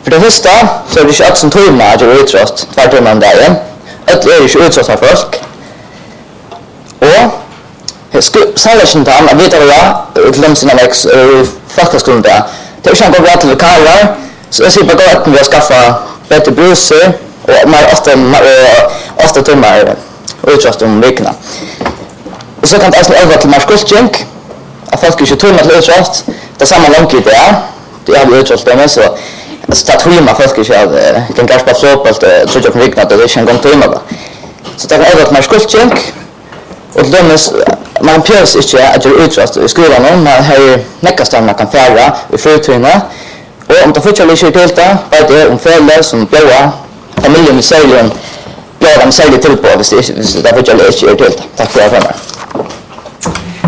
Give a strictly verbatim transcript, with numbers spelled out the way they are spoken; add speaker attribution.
Speaker 1: För det första så är det inte som timmar att göra utrust, två timmar om dagen. Ett är inte utrust av folk. Och sannolikt inte han, vet du vad, till dem sina väx, folkhögskolan där. Det är inte han går till lokaler, så jag ser bara att vi har skaffat bättre bruser och man ofta, ofta timmar utrust om veckorna. Och så kan det också övergå till marskullstjänk, att folk inte timmar till utrust. Det är samma långt det är. Det har vi utrust med så så att timmar folk inte kan kanske bara fotboll så jag kan räkna det är inte en gång timmar. Så det kan övergå till marskullstjänk. Och till dem man pjörs inte att göra utrust i skolan, man har näckastan man kan färra i fritiden. Och om det fortfarande inte är delta, vad det är om föräldrar som bjöar familjen i säljen, bjöar dem säljer till på hvis det fortfarande inte är delta. Tack för att jag var med.